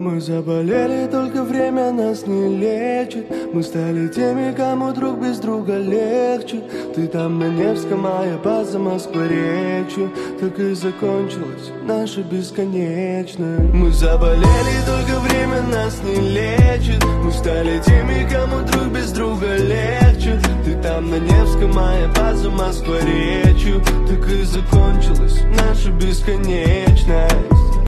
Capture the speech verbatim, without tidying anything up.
Мы заболели, только время нас не лечит. Мы стали теми, кому друг без друга легче. Ты там на Невском, а я по Замоскворечью. Так и закончилась наша бесконечная. Мы заболели, только время нас не лечит. Мы стали теми, кому друг без друга легче. Ты там на Невском, а я по Замоскворечью. Так и закончилась наша бесконечность.